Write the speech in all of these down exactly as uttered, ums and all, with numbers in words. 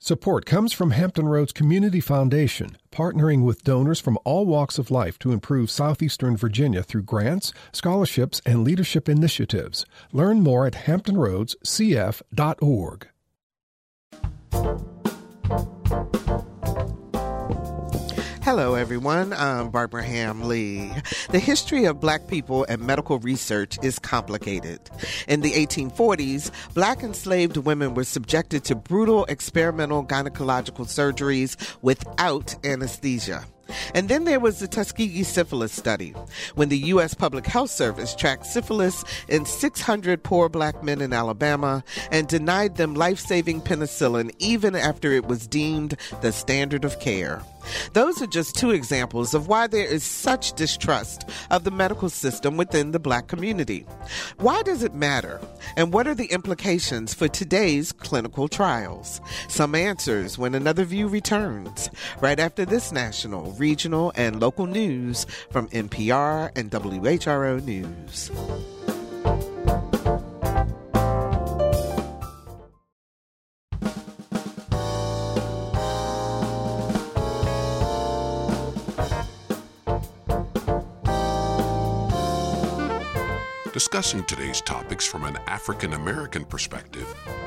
Support comes from Hampton Roads Community Foundation, partnering with donors from all walks of life to improve southeastern Virginia through grants, scholarships, and leadership initiatives. Learn more at hampton roads c f dot org. Hello, everyone. I'm Barbara Ham Lee. The history of Black people and medical research is complicated. In the eighteen forties, Black enslaved women were subjected to brutal experimental gynecological surgeries without anesthesia. And then there was the Tuskegee syphilis study, when the U S Public Health Service tracked syphilis in six hundred poor Black men in Alabama and denied them life-saving penicillin even after it was deemed the standard of care. Those are just two examples of why there is such distrust of the medical system within the Black community. Why does it matter? And what are the implications for today's clinical trials? Some answers when Another View returns, right after this national, regional, and local news from N P R and W H R O News. Discussing today's topics from an African-American perspective,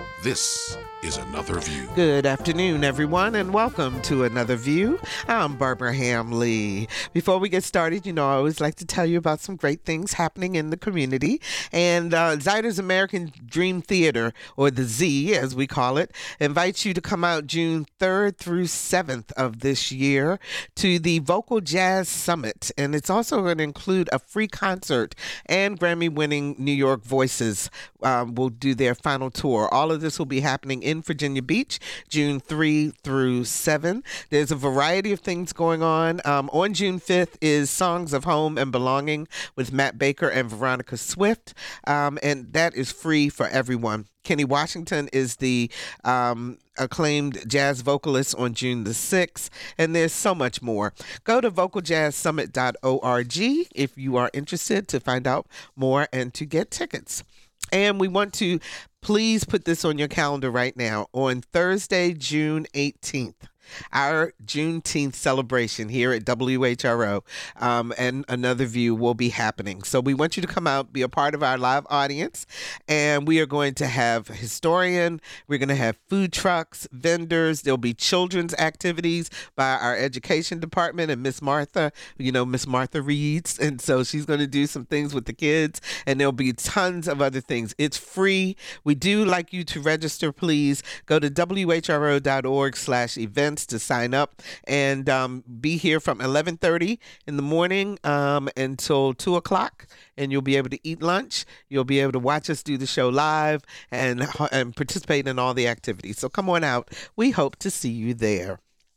this is Another View. Good afternoon, everyone, and welcome to Another View. I'm Barbara Ham Lee. Before we get started, you know, I always like to tell you about some great things happening in the community. And uh, Zyder's American Dream Theater, or the Z, as we call it, invites you to come out June third through seventh of this year to the Vocal Jazz Summit. And it's also going to include a free concert, and Grammy-winning New York Voices um, will do their final tour. All of this will be happening in Virginia Beach, June third through seventh. There's a variety of things going on. Um, on June fifth is Songs of Home and Belonging with Matt Baker and Veronica Swift, um, and that is free for everyone. Kenny Washington is the um, acclaimed jazz vocalist on June the sixth, and there's so much more. Go to vocal jazz summit dot org if you are interested to find out more and to get tickets. And we want to please put this on your calendar right now. On Thursday, June eighteenth, our Juneteenth celebration here at W H R O um, and Another View will be happening. So we want you to come out, be a part of our live audience, and we are going to have a historian, we're going to have food trucks, vendors, there'll be children's activities by our education department and Miss Martha, you know, Miss Martha reads, and so she's going to do some things with the kids, and there'll be tons of other things. It's free. We do like you to register, please. Go to W H R O dot org slash events to sign up, and um, be here from eleven thirty in the morning um, until two o'clock, and you'll be able to eat lunch. You'll be able to watch us do the show live and, and participate in all the activities. So come on out. We hope to see you there.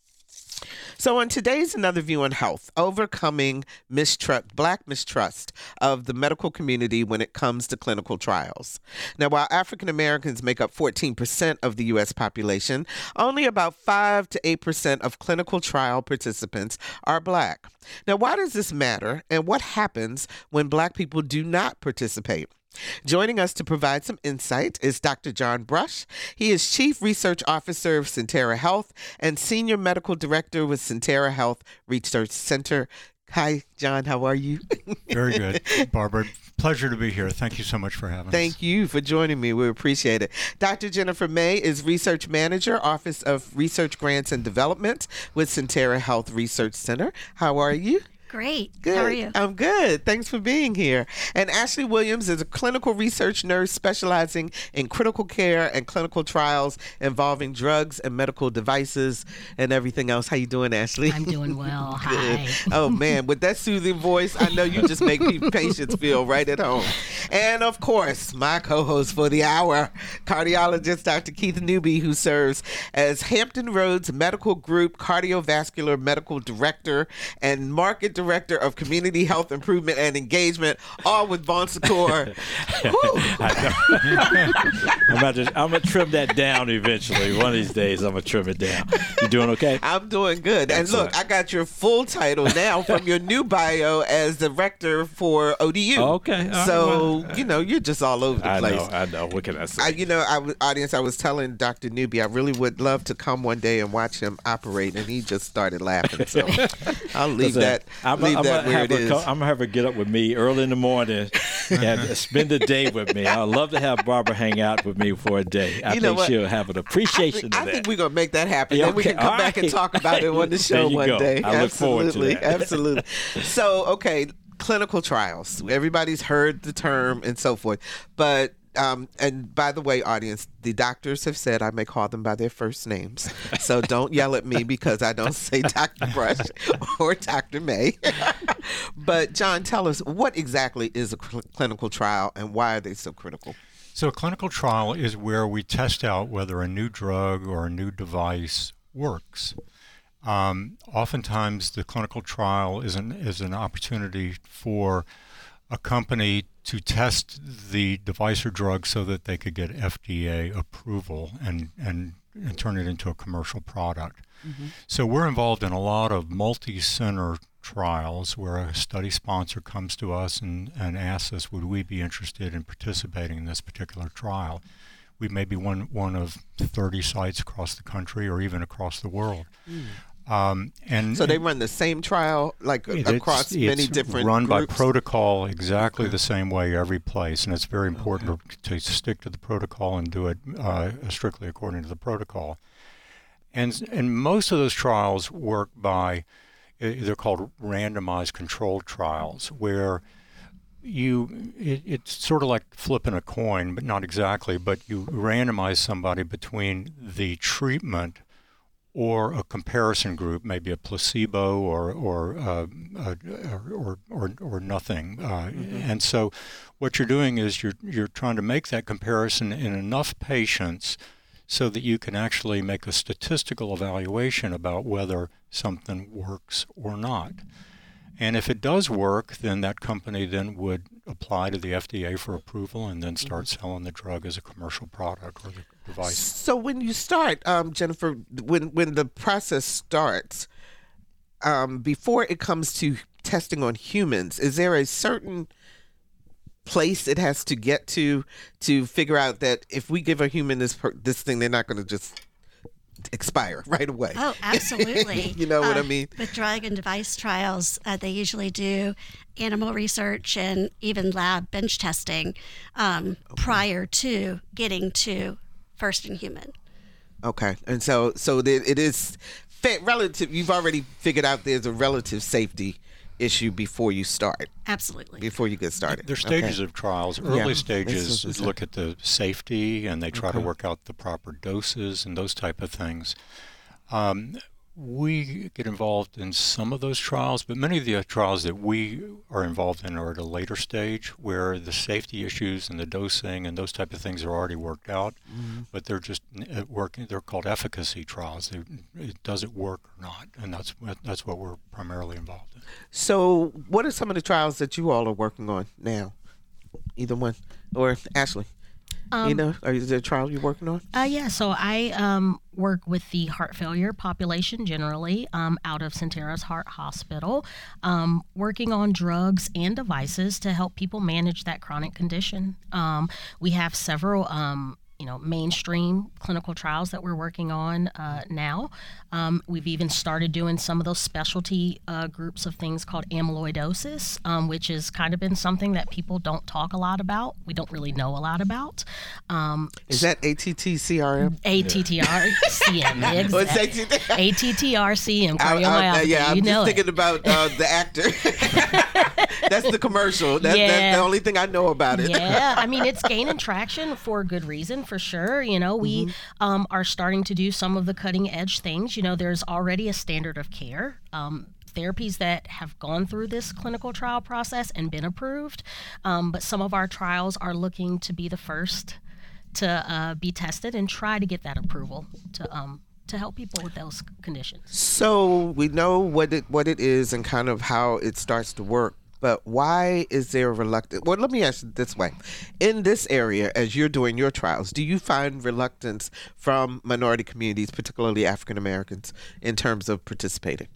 So on today's Another View on Health, overcoming mistrust, Black mistrust of the medical community when it comes to clinical trials. Now, while African Americans make up fourteen percent of the U S population, only about five to eight percent of clinical trial participants are Black. Now, why does this matter, and what happens when Black people do not participate? Joining us to provide some insight is Doctor John Brush. He is Chief Research Officer of Sentara Health and Senior Medical Director with Sentara Health Research Center. Hi, John. How are you? Very good, Barbara. Pleasure to be here. Thank you so much for having Thank us. Thank you for joining me. We appreciate it. Doctor Jennifer May is Research Manager, Office of Research Grants and Development with Sentara Health Research Center. How are you? Great. Good. How are you? I'm good. Thanks for being here. And Ashley Williams is a clinical research nurse specializing in critical care and clinical trials involving drugs and medical devices and everything else. How you doing, Ashley? I'm doing well. Hi. Oh, man. With that soothing voice, I know you just make patients feel right at home. And, of course, my co-host for the hour, cardiologist Doctor Keith Newby, who serves as Hampton Roads Medical Group Cardiovascular Medical Director and Market Director Director of Community Health Improvement and Engagement, all with Bon Secours. I'm about to, I'm gonna trim that down eventually. One of these days, I'm gonna trim it down. You doing okay? I'm doing good. And look, I got your full title now from your new bio as Director for O D U. Okay. All So, right. you know, you're just all over the I place. know, I know. What can I say? I, you know, I was, audience, I was telling Doctor Newby I really would love to come one day and watch him operate, and he just started laughing. So I'll leave Listen, that, I'm, leave I'm that gonna where have it her is. come- I'm gonna have her get up with me early in the morning and spend the day with me. I'd love to have Barbara hang out with me for a day. I You know think what? she'll have an I appreciation think, of I that. think we're going to make that happen. Yeah, Then we okay. can come All back and right. talk about it on the show There you one go. day. I look forward to Absolutely. that. Absolutely. So, okay, clinical trials. Everybody's heard the term and so forth. But, um, and by the way, audience, the doctors have said I may call them by their first names. So don't yell at me because I don't say Doctor Brush or Doctor May. But, John, tell us, what exactly is a cl- clinical trial and why are they so critical? So a clinical trial is where we test out whether a new drug or a new device works. Um, oftentimes, the clinical trial is an, is an opportunity for a company to test the device or drug so that they could get F D A approval and, and, and turn it into a commercial product. Mm-hmm. So we're involved in a lot of multi-center trials where a study sponsor comes to us and, and asks us, would we be interested in participating in this particular trial? We may be one, one of thirty sites across the country or even across the world. Mm. Um, and So they run the same trial, like it's, across it's many different run groups? by protocol exactly Okay. the same way every place, and it's very important Okay. to, to stick to the protocol and do it uh, strictly according to the protocol. And and most of those trials work by, they're called randomized controlled trials, where you it, it's sort of like flipping a coin, but not exactly, but you randomize somebody between the treatment or a comparison group, maybe a placebo or or uh, uh, or, or or nothing. Uh, mm-hmm. And so, what you're doing is you're you're trying to make that comparison in enough patients so that you can actually make a statistical evaluation about whether something works or not. And if it does work, then that company then would apply to the F D A for approval and then start mm-hmm. selling the drug as a commercial product or the device. So when you start, um, Jennifer, when when the process starts, um, before it comes to testing on humans, is there a certain place it has to get to to figure out that if we give a human this per- this thing, they're not going to just expire right away? Oh, absolutely. You know what uh, I mean? With drug and device trials, uh, they usually do animal research and even lab bench testing um, okay. prior to getting to first in human. Okay, and so so there, it is fa- relative. You've already figured out there's a relative safety issue before you start. Absolutely. Before you get started. There's stages okay. of trials. Early yeah. stages look at the safety and they try okay. to work out the proper doses and those type of things. Um, we get involved in some of those trials, but many of the trials that we are involved in are at a later stage where the safety issues and the dosing and those type of things are already worked out, mm-hmm. but they're just working. They're called efficacy trials. They, it, does it work or not? And that's that's what we're primarily involved in. So what are some of the trials that you all are working on now? Either one. Or Ashley? Um, you know, or is there a trial you're working on? Uh, yeah, so I um, work with the heart failure population generally um, out of Centeras Heart Hospital, um, working on drugs and devices to help people manage that chronic condition. Um, we have several um, you know, mainstream clinical trials that we're working on uh, now. Um, we've even started doing some of those specialty uh, groups of things called amyloidosis, um, which has kind of been something that people don't talk a lot about. We don't really know a lot about. Um, Is that A T T C R M? A T T R C M, exactly. A T T R C M, cardiomyopathy. I, I, yeah, I'm you know just thinking it. about uh, the actor. That's the commercial. That, yeah. That's the only thing I know about it. Yeah, I mean, it's gaining traction for good reason, for sure. You know, we mm-hmm. um, are starting to do some of the cutting edge things. You know, there's already a standard of care. Um, therapies that have gone through this clinical trial process and been approved, um, but some of our trials are looking to be the first to uh, be tested and try to get that approval to um, to help people with those conditions. So we know what it what it is and kind of how it starts to work. But why is there reluctance? Well, let me ask it this way. In this area, as you're doing your trials, do you find reluctance from minority communities, particularly African Americans, in terms of participating?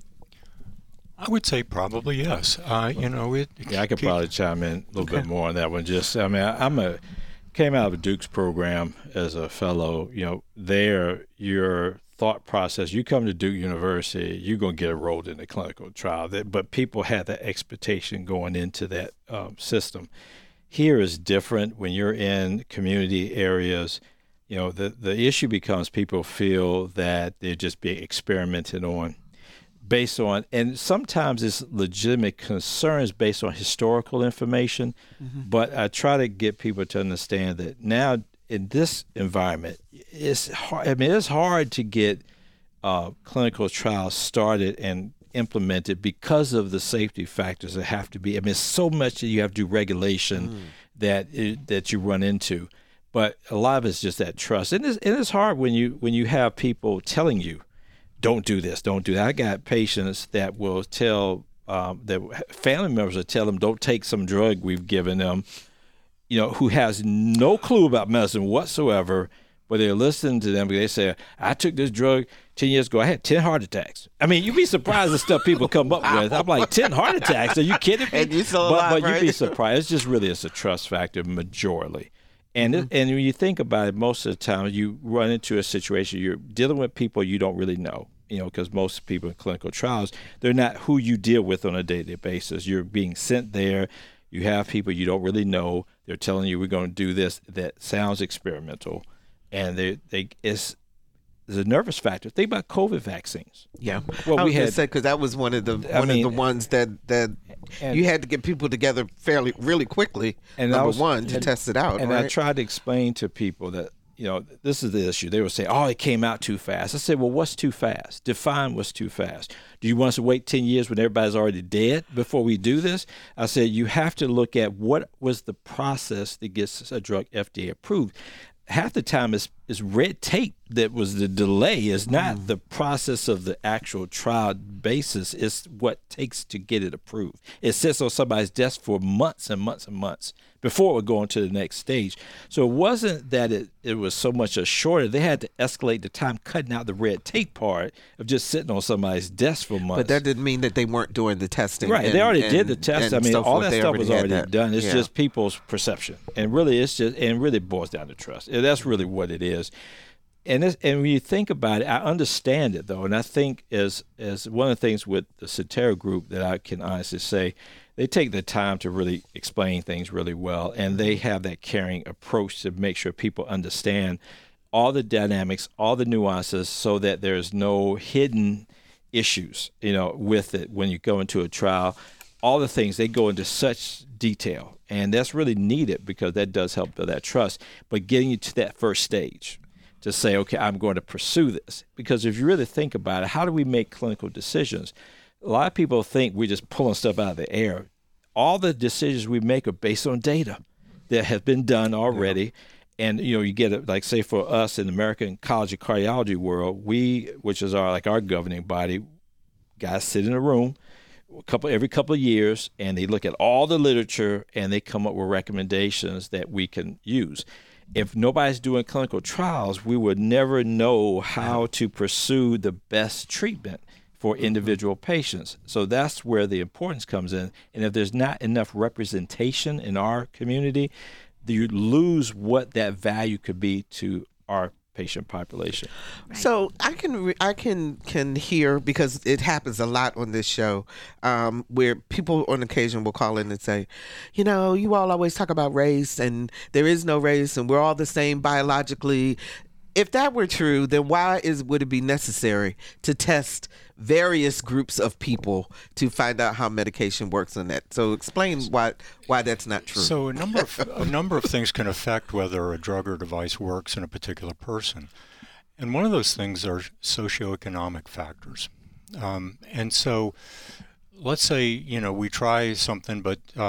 I would say probably yes. Uh, you know, it. Yeah, I could probably chime in a little okay. bit more on that one. Just, I mean, I, I'm a came out of a Duke's program as a fellow. You know, there your thought process. You come to Duke University, you're going to get enrolled in a clinical trial. That, but people had that expectation going into that um, system. Here is different when you're in community areas. You know, the the issue becomes people feel that they're just being experimented on. Based on, and sometimes it's legitimate concerns based on historical information, mm-hmm. but I try to get people to understand that now in this environment, it's hard, I mean, it's hard to get uh, clinical trials started and implemented because of the safety factors that have to be. I mean, it's so much that you have to do regulation mm. that it, that you run into, but a lot of it's just that trust, and it's, and it's hard when you when you have people telling you, don't do this, don't do that. I got patients that will tell, um, that family members will tell them, don't take some drug we've given them, you know, who has no clue about medicine whatsoever, but they're listening to them because they say, I took this drug ten years ago, I had ten heart attacks. I mean, you'd be surprised the stuff people come up with. I'm like, ten heart attacks? Are you kidding me? And you still but, alive, but right? You'd be surprised. It's just really, it's a trust factor majorly. And mm-hmm. it, and when you think about it, most of the time you run into a situation, you're dealing with people you don't really know, you know, because most people in clinical trials, they're not who you deal with on a day-to-day basis. You're being sent there. You have people you don't really know. They're telling you we're going to do this that sounds experimental, and they they it's there's a nervous factor. Think about COVID vaccines. Yeah, well, I was we had because that was one of the I one mean, of the ones that that you had to get people together fairly really quickly. And number was, one to and, test it out. And right? I tried to explain to people that, you know, this is the issue. They would say, oh, it came out too fast. I said, well, what's too fast? Define what's too fast. Do you want us to wait ten years when everybody's already dead before we do this? I said, you have to look at what was the process that gets a drug F D A approved. Half the time it's, it's red tape that was the delay. It's not mm. the process of the actual trial basis. It's what it takes to get it approved. It sits on somebody's desk for months and months and months before it would go on to the next stage. So it wasn't that it, it was so much a shortage. They had to escalate the time, cutting out the red tape part of just sitting on somebody's desk for months. But that didn't mean that they weren't doing the testing. Right. And, they already and, did the test. I mean, so all that they stuff was already that. done. It's yeah. just people's perception. And really, it's just, and really boils down to trust. And that's really what it is. And this, and when you think about it, I understand it, though. And I think as as one of the things with the Sotera group that I can honestly say, they take the time to really explain things really well. And they have that caring approach to make sure people understand all the dynamics, all the nuances, so that there's no hidden issues, you know, with it when you go into a trial. All the things, they go into such detail. And that's really needed because that does help build that trust. But getting you to that first stage, to say, okay, I'm going to pursue this. Because if you really think about it, how do we make clinical decisions? A lot of people think we're just pulling stuff out of the air. All the decisions we make are based on data that have been done already. Yeah. And, you know, you get it, like, say, for us in the American College of Cardiology world, we, which is our like our governing body, guys sit in a room a couple every couple of years, and they look at all the literature, and they come up with recommendations that we can use. If nobody's doing clinical trials, we would never know how to pursue the best treatment for individual patients. So that's where the importance comes in. And if there's not enough representation in our community, you lose what that value could be to our patient population. Right. So I can re- I can can hear, because it happens a lot on this show, um, where people on occasion will call in and say, you know, you all always talk about race, and there is no race, and we're all the same biologically. If that were true, then why is would it be necessary to test various groups of people to find out how medication works on that? So explain why why that's not true. So a number of a number of things can affect whether a drug or device works in a particular person, and one of those things are socioeconomic factors. Um, and so, let's say you know we try something, but um,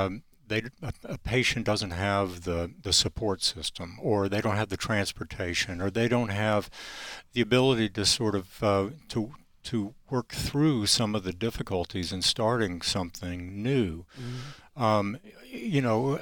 they a, a patient doesn't have the, the support system, or they don't have the transportation, or they don't have the ability to sort of uh, to to work through some of the difficulties in starting something new. Mm-hmm. Um, you know,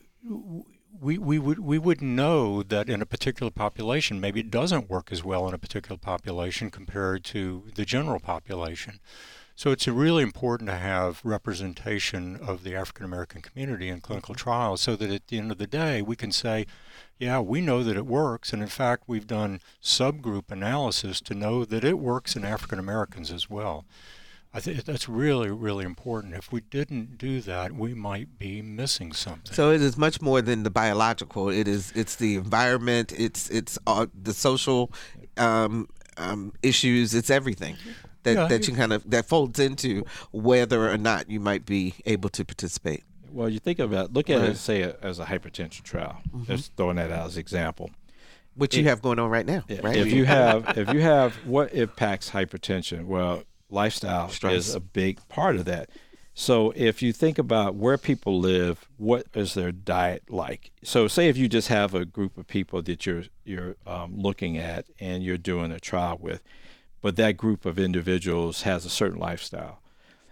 we we would we would know that in a particular population, maybe it doesn't work as well in a particular population compared to the general population. So it's really important to have representation of the African American community in clinical trials, so that at the end of the day we can say, yeah, we know that it works, and in fact we've done subgroup analysis to know that it works in African Americans as well. I think that's really, really important. If we didn't do that, we might be missing something. So it is much more than the biological. It is. It's the environment. It's it's uh, the social um, um, issues. It's everything that, yeah, that you kind of that folds into whether or not you might be able to participate. Well, you think about look at right. it, say, a, as a hypertension trial. Mm-hmm. Just throwing that out as an example. Which you it, have going on right now, right? If you have, if you have, what impacts hypertension? Well, lifestyle Stress. is a big part of that. So if you think about where people live, what is their diet like? So say if you just have a group of people that you're you're um, looking at and you're doing a trial with, but that group of individuals has a certain lifestyle,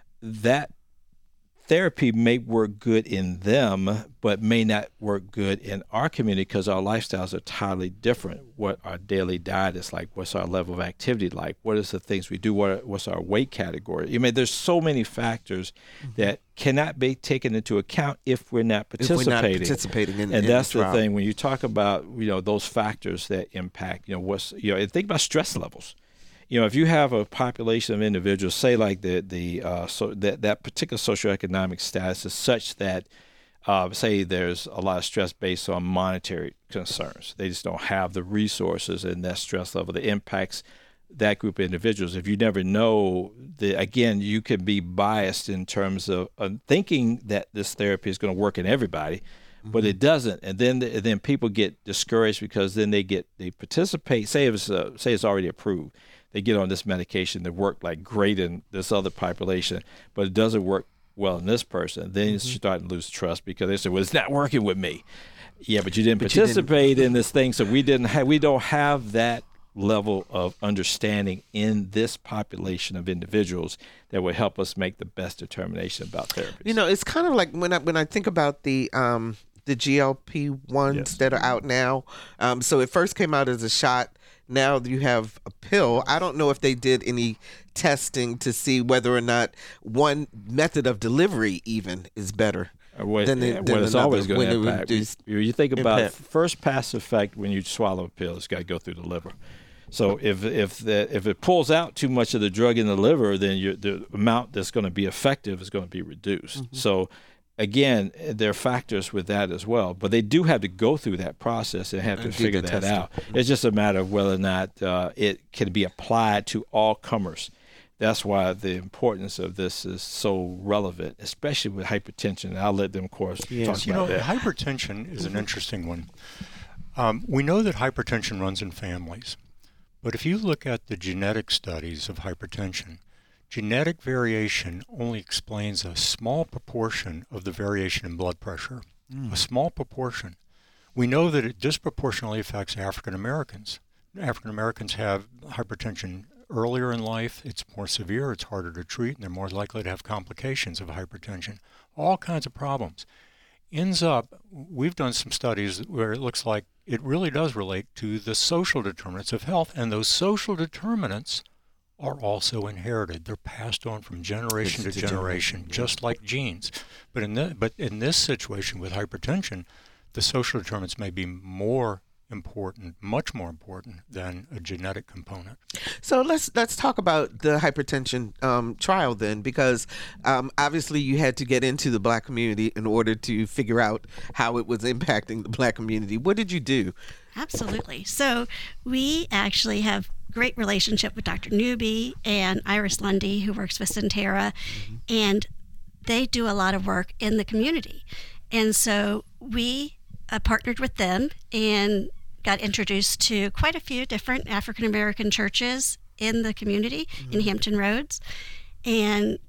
that therapy may work good in them, but may not work good in our community because our lifestyles are entirely different. What our daily diet is like, what's our level of activity like, what is the things we do, what, what's our weight category. I mean, there's so many factors mm-hmm. that cannot be taken into account if we're not participating. If we're not participating in, and in that's the, the thing, when you talk about, you know, those factors that impact, you know, what's, you know, think about stress levels. You know, if you have a population of individuals, say like the the uh, so that that particular socioeconomic status is such that, uh, say, there's a lot of stress based on monetary concerns. They just don't have the resources, and that stress level that impacts that group of individuals. If you never know, the again, you can be biased in terms of uh, thinking that this therapy is going to work in everybody, but it doesn't, and then the, then people get discouraged because then they get they participate. Say it's uh, say it's already approved. They get on this medication that worked like great in this other population, but it doesn't work well in this person. Then mm-hmm. you start to lose trust because they say, "Well, it's not working with me." Yeah, but you didn't but participate you didn't. in this thing, so we didn't have we don't have that level of understanding in this population of individuals that would help us make the best determination about therapies. You know, it's kind of like when I when I think about the um, the G L P ones yes. that are out now. Um, so it first came out as a shot. Now you have a pill. I don't know if they did any testing to see whether or not one method of delivery even is better uh, well, than, yeah, than well, it's another. always going to impact. You, you think about impact. First pass effect when you swallow a pill, it's got to go through the liver. So if if the, if it pulls out too much of the drug in the liver, then you, the amount that's going to be effective is going to be reduced. Mm-hmm. So again, there are factors with that as well, but they do have to go through that process and have to and figure that testing. out. It's just a matter of whether or not uh, it can be applied to all comers. That's why the importance of this is so relevant, especially with hypertension. And I'll let them, of course, yes. talk you about know, that. Hypertension is an interesting one. Um, we know that hypertension runs in families, but if you look at the genetic studies of hypertension, genetic variation only explains a small proportion of the variation in blood pressure, mm. a small proportion. We know that it disproportionately affects African Americans. African Americans have hypertension earlier in life. It's more severe, it's harder to treat, and they're more likely to have complications of hypertension. All kinds of problems. Ends up, we've done some studies where it looks like it really does relate to the social determinants of health, and those social determinants are also inherited. They're passed on from generation it's to generation, yeah. just like genes. But in the, but in this situation with hypertension, the social determinants may be more important, much more important than a genetic component. So let's let's talk about the hypertension um, trial then, because um, obviously you had to get into the Black community in order to figure out how it was impacting the Black community. What did you do? Absolutely. So we actually have great relationship with Doctor Newby and Iris Lundy, who works with Sentara, mm-hmm. and they do a lot of work in the community. And so we uh, partnered with them and got introduced to quite a few different African American churches in the community mm-hmm. in Hampton Roads. And, you know,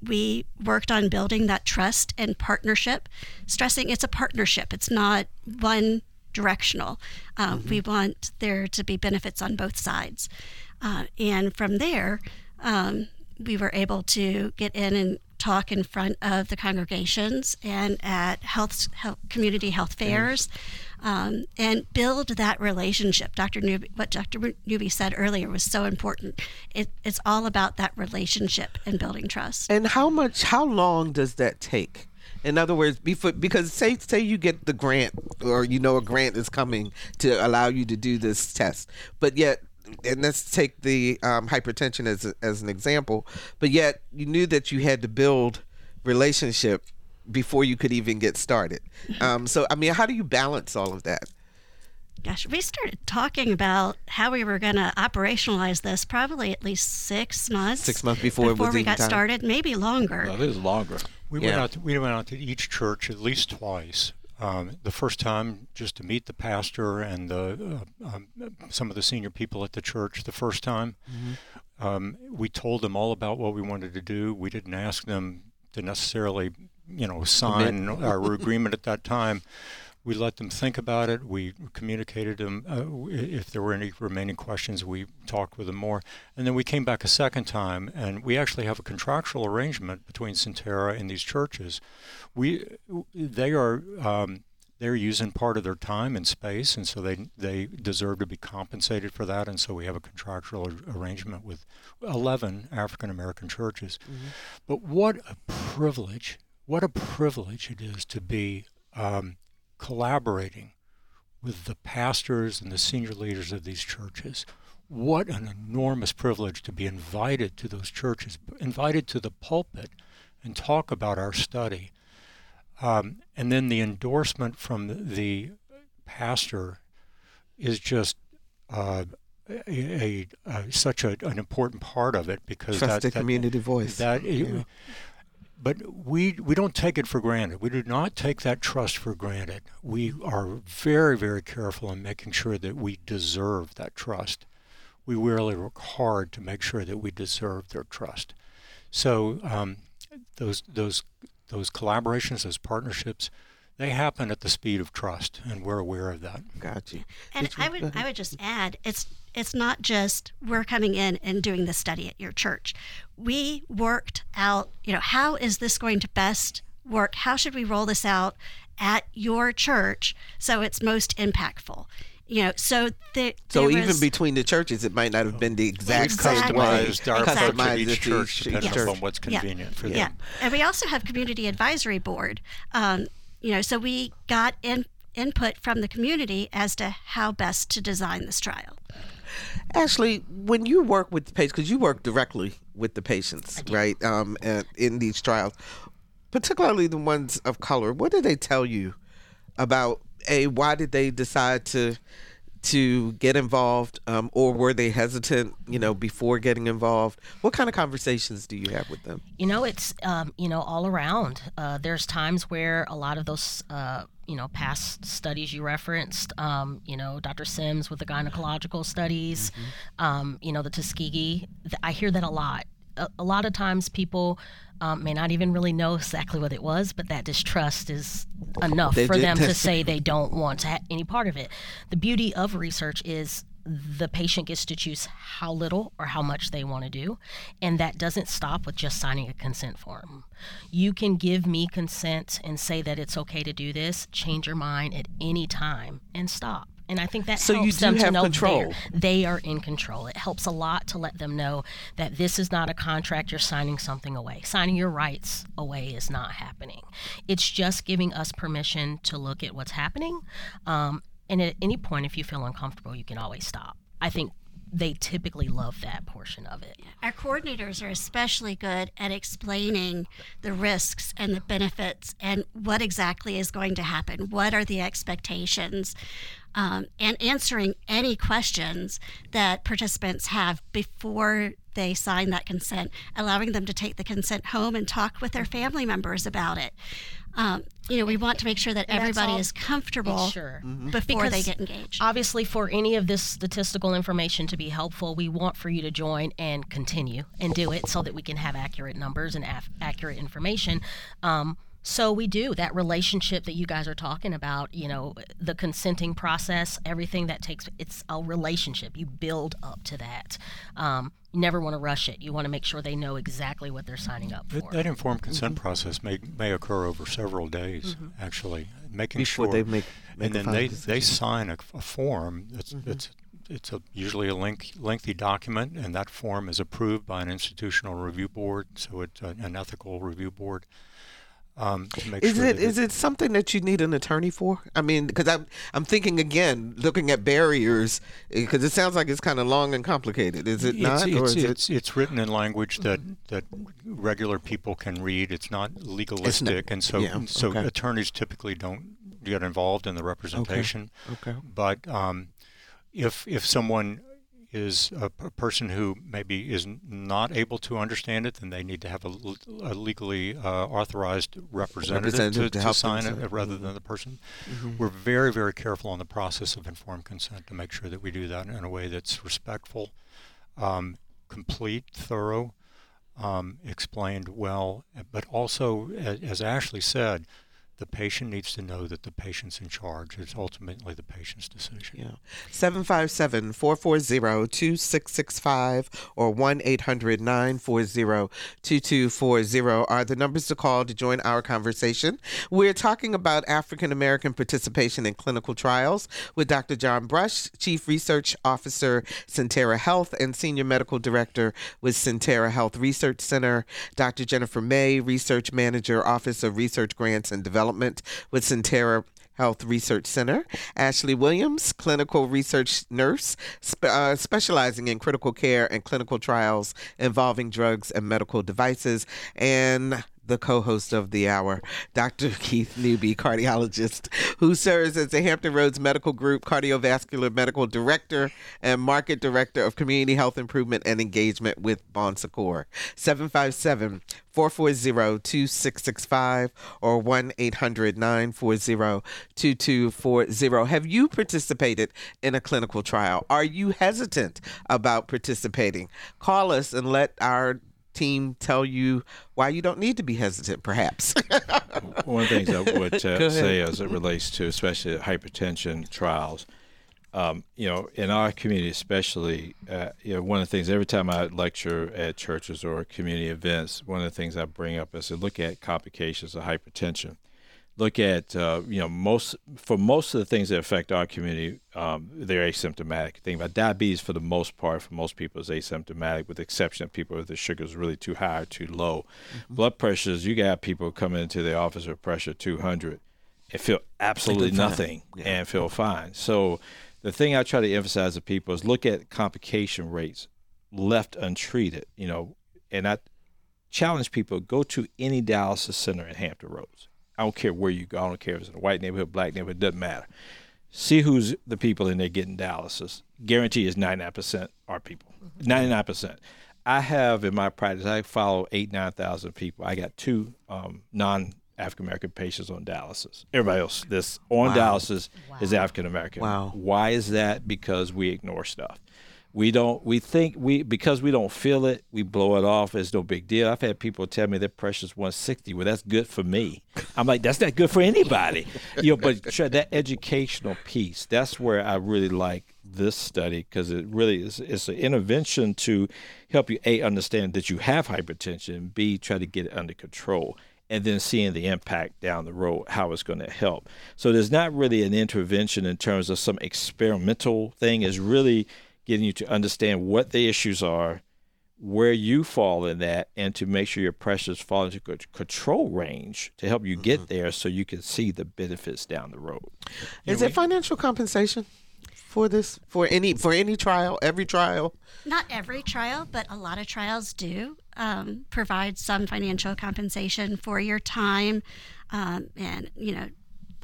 we worked on building that trust and partnership, stressing it's a partnership. It's not one directional. Um, mm-hmm. We want there to be benefits on both sides. Uh, and from there, um, we were able to get in and talk in front of the congregations and at health, health community health fairs, um, and build that relationship. Doctor Newby, what Doctor Newby said earlier was so important. It, it's all about that relationship and building trust. And how much, how long does that take? In other words, before, because say say you get the grant, or you know a grant is coming to allow you to do this test, but yet, and let's take the um, hypertension as a, as an example, but yet you knew that you had to build relationship before you could even get started. Um, so, I mean, how do you balance all of that? Gosh, we started talking about how we were going to operationalize this probably at least six months. Six months before, before it was we even got time. started, maybe longer. No, it was longer. We Yeah. went out. To, we went out to each church at least twice. Um, the first time, just to meet the pastor and the uh, um, some of the senior people at the church. The first time, mm-hmm. um, we told them all about what we wanted to do. We didn't ask them to necessarily, you know, sign our agreement at that time. We let them think about it. We communicated them. Uh, if there were any remaining questions, we talked with them more. And then we came back a second time, and we actually have a contractual arrangement between Sentara and these churches. We, they are, um, they're using part of their time and space, and so they they deserve to be compensated for that. And so we have a contractual arrangement with eleven African American churches. Mm-hmm. But what a privilege! What a privilege it is to be. Um, collaborating with the pastors and the senior leaders of these churches. What an enormous privilege to be invited to those churches, invited to the pulpit and talk about our study. Um, and then the endorsement from the pastor is just uh, a, a, a such a, an important part of it, because Trust that, the community that, voice. That, yeah. But we we don't take it for granted. We do not take that trust for granted. We are very, very careful in making sure that we deserve that trust. We really work hard to make sure that we deserve their trust. So um, those those those collaborations, those partnerships, they happen at the speed of trust, and we're aware of that. Got you. And Did you- I would I would just add, it's it's not just we're coming in and doing the study at your church. We worked out, you know, how is this going to best work? How should we roll this out at your church so it's most impactful? You know, so the, So there even was, between the churches, it might not have been the exact We've same way. customized our Exactly. approach at Customized each it to church each depending church. upon what's convenient for yeah. them. And we also have community advisory board. Um, you know, so we got in, input from the community as to how best to design this trial. Ashley, when you work with the patients, because you work directly with the patients, right, um, and in these trials, particularly the ones of color, what did they tell you about, A, why did they decide to to get involved, um, or were they hesitant, you know, before getting involved? What kind of conversations do you have with them? You know, it's, um, you know, all around. Uh, there's times where a lot of those, uh, you know, past studies you referenced, um, you know, Doctor Sims with the gynecological studies, mm-hmm. um, you know, the Tuskegee, th- I hear that a lot. A, a lot of times people um, may not even really know exactly what it was, but that distrust is enough They for did them to test- say they don't want to have any part of it. The beauty of research is the patient gets to choose how little or how much they want to do, and that doesn't stop with just signing a consent form. You can give me consent and say that it's okay to do this, change your mind at any time, and stop. And I think that So you helps do them to have know control. they're- they are in control. It helps a lot to let them know that this is not a contract, you're signing something away. Signing your rights away is not happening. It's just giving us permission to look at what's happening. Um, and at any point, if you feel uncomfortable, you can always stop. I think they typically love that portion of it. Our coordinators are especially good at explaining the risks and the benefits and what exactly is going to happen. What are the expectations? um, and answering any questions that participants have before they sign that consent, allowing them to take the consent home and talk with their family members about it. Um, you know, we want to make sure that everybody all, is comfortable sure. before because they get engaged. Obviously, for any of this statistical information to be helpful, we want for you to join and continue and do it so that we can have accurate numbers and af- accurate information. Um, So we do that relationship that you guys are talking about, you know, the consenting process, everything that takes, it's a relationship. You build up to that. Um, you never want to rush it. You want to make sure they know exactly what they're signing up for. That, that informed consent mm-hmm. process may may occur over several days, mm-hmm. actually, making Before sure they make, make and then they, they sign a, a form that's mm-hmm. it's it's a, usually a length, lengthy document, and that form is approved by an institutional review board, so it's a, an ethical review board. Um, is sure it is it something that you need an attorney for? I mean, because I'm I'm thinking again, looking at barriers, because it sounds like it's kind of long and complicated. Is it it's, not? It's, or is it's, it? it's written in language that, that regular people can read. It's not legalistic, it's not, and so yeah, so okay. attorneys typically don't get involved in the representation. Okay. okay. But um, if if someone is a, a person who maybe is not able to understand it, then they need to have a, a legally uh, authorized representative, representative to, to, to sign them, it so. rather mm-hmm. than the person. Mm-hmm. We're very, very careful on the process of informed consent to make sure that we do that in a way that's respectful, um, complete, thorough, um, explained well, but also, as, as Ashley said, the patient needs to know that the patient's in charge. It's ultimately the patient's decision. Yeah. seven five seven, four four zero, two six six five or one eight hundred, nine four zero, two two four zero are the numbers to call to join our conversation. We're talking about African American participation in clinical trials with Doctor John Brush, Chief Research Officer, Sentara Health, and Senior Medical Director with Sentara Health Research Center, Doctor Jennifer May, Research Manager, Office of Research Grants and Development with Sentara Health Research Center, Ashley Williams, clinical research nurse spe- uh, specializing in critical care and clinical trials involving drugs and medical devices, and the co-host of the hour, Doctor Keith Newby, cardiologist, who serves as the Hampton Roads Medical Group Cardiovascular Medical Director and Market Director of Community Health Improvement and Engagement with Bon Secours. seven five seven, four four zero, two six six five or one eight hundred, nine four zero, two two four zero. Have you participated in a clinical trial? Are you hesitant about participating? Call us and let our team tell you why you don't need to be hesitant, perhaps. One of the things I would uh, say as it relates to especially hypertension trials, um, you know, in our community especially, uh, you know, one of the things, every time I lecture at churches or community events, one of the things I bring up is to look at complications of hypertension. Look at, uh, you know, most for most of the things that affect our community, um, they're asymptomatic. Think about diabetes for the most part, for most people, is asymptomatic, with the exception of people if the sugar is really too high or too low. Mm-hmm. Blood pressures, you got people come into the office with pressure two hundred and feel absolutely nothing yeah. and feel fine. So the thing I try to emphasize to people is look at complication rates left untreated, you know, and I challenge people, go to any dialysis center in Hampton Roads. I don't care where you go. I don't care if it's in a white neighborhood, black neighborhood, it doesn't matter. See who's the people in there getting dialysis. Guarantee is ninety-nine percent are people, ninety-nine percent. I have in my practice, I follow eight, nine thousand people. I got two um, non-African-American patients on dialysis. Everybody else that's on wow. dialysis wow. is African-American. Wow. Why is that? Because we ignore stuff. We don't, we think we, because we don't feel it, we blow it off. It's no big deal. I've had people tell me their pressure's one sixty. Well, that's good for me. I'm like, that's not good for anybody. You know, but that educational piece, that's where I really like this study, because it really is, it's an intervention to help you, A, understand that you have hypertension, B, try to get it under control, and then seeing the impact down the road, how it's going to help. So there's not really an intervention in terms of some experimental thing. It's really getting you to understand what the issues are, where you fall in that, and to make sure your pressures fall into control range to help you get mm-hmm. there so you can see the benefits down the road. Is there financial compensation for this, for any for any trial, every trial? Not every trial, but a lot of trials do um, provide some financial compensation for your time um, and, you know,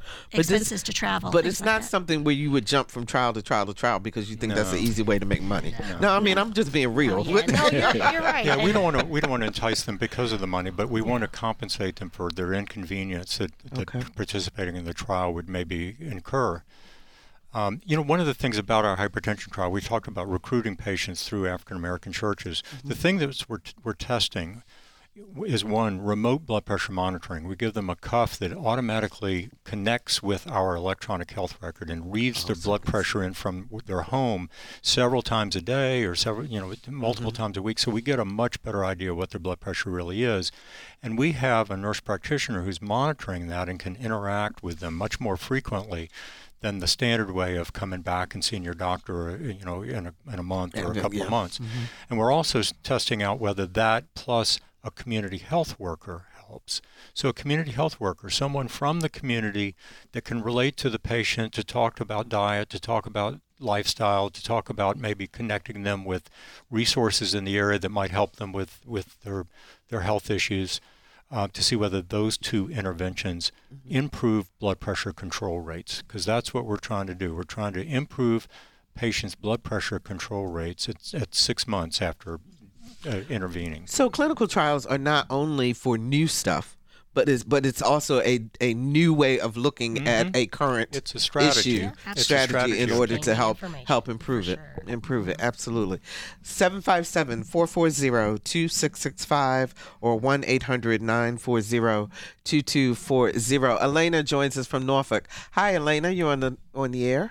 But this- expenses to travel. But things it's like not that. something where you would jump from trial to trial to trial because you think that's No. an easy way to make money. No, I mean I'm just being real. Oh, yeah, no, you're, you're right. Yeah, we don't want to we don't want to entice them because of the money, but we want to compensate them for their inconvenience that, that Okay. participating in the trial would maybe incur. Um, you know, one of the things about our hypertension trial, we talked about recruiting patients through African American churches. The thing that we're, we're testing is, one, remote blood pressure monitoring. We give them a cuff that automatically connects with our electronic health record and reads their blood pressure in from their home several times a day or several, you know, multiple Mm-hmm. times a week. So we get a much better idea of what their blood pressure really is. And we have a nurse practitioner who's monitoring that and can interact with them much more frequently than the standard way of coming back and seeing your doctor, you know, in a, in a month or a Yeah, couple yeah. of months. And we're also s- testing out whether that plus a community health worker helps. So a community health worker, someone from the community that can relate to the patient, to talk about diet, to talk about lifestyle, to talk about maybe connecting them with resources in the area that might help them with, with their, their health issues. Uh, to see whether those two interventions improve blood pressure control rates, because that's what we're trying to do. We're trying to improve patients' blood pressure control rates at, at six months after uh, intervening. So clinical trials are not only for new stuff, but it's but it's also a, a new way of looking at a current It's a strategy. issue, Yeah, It's a strategy, strategy in of order to gaining help information, help for improve it. sure. Improve it, absolutely. seven five seven, four four zero, two six six five or one eight hundred, nine four zero, two two four zero. Elena joins us from Norfolk. Hi, Elena. You're on the on the air.